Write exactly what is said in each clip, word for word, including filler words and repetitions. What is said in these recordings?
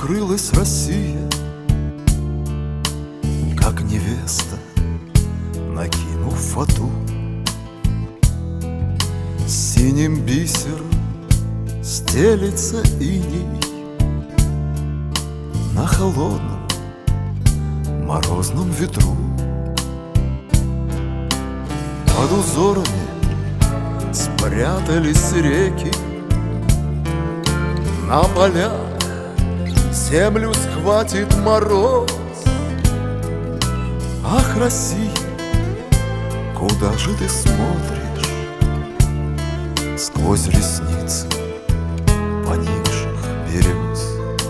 укрылась Россия, как невеста, накинув фату. Синим бисером стелится иней на холодном морозном ветру. Под узорами спрятались реки, на полях землю схватит мороз. Ах, Россия, куда же ты смотришь сквозь ресницы поникших берез?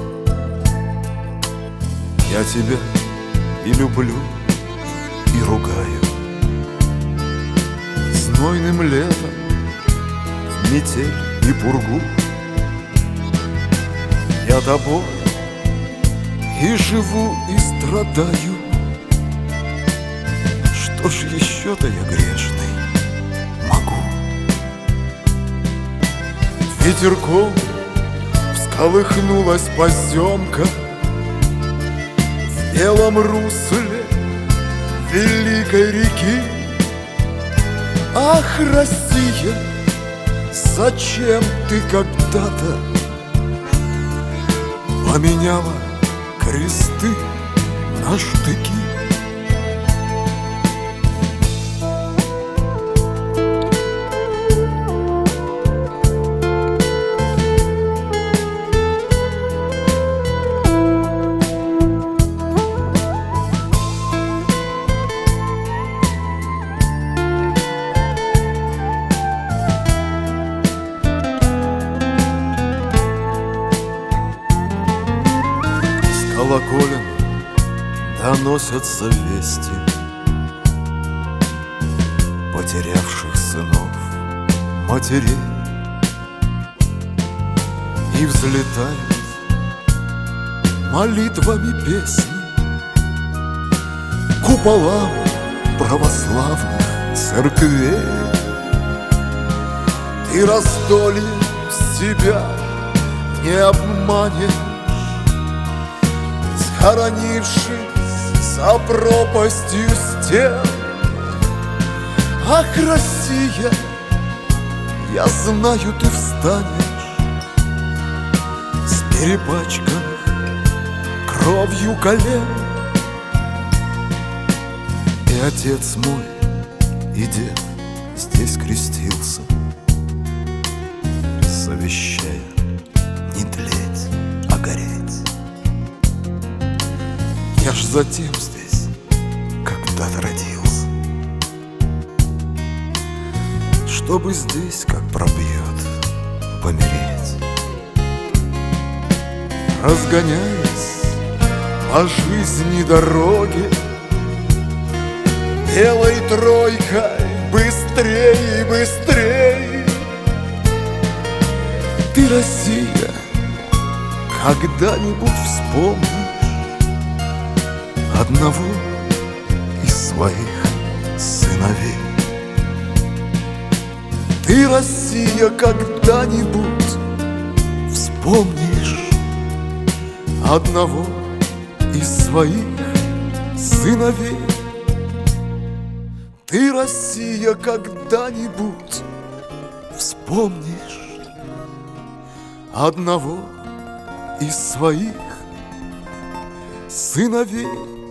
Я тебя и люблю, и ругаю. Знойным летом в метель и пургу я тобой и живу, и страдаю. Что ж еще-то я грешный могу? Ветерком всколыхнулась поземка в белом русле великой реки. Ах, Россия, зачем ты когда-то поменяла кресты на штыки? Колоколен доносятся вести потерявших сынов, матерей, и взлетают молитвами песни куполам православных церквей. Ты раздольем себя не обманешь, хоронившись за пропастью стен. Ах, Россия, я знаю, ты встанешь с перепачканных кровью колен. И отец мой, и дед здесь крестился, завещая не тлеть, а гореть. Я ж затем здесь когда-то родился, чтобы здесь, как пробьет, помереть. Разгоняясь по жизни дороги белой тройкой, быстрее и быстрее. Ты, Россия, когда-нибудь вспомни одного из своих сыновей. Ты, Россия, когда-нибудь вспомнишь одного из своих сыновей. Ты, Россия, когда-нибудь вспомнишь одного из своих сыновей.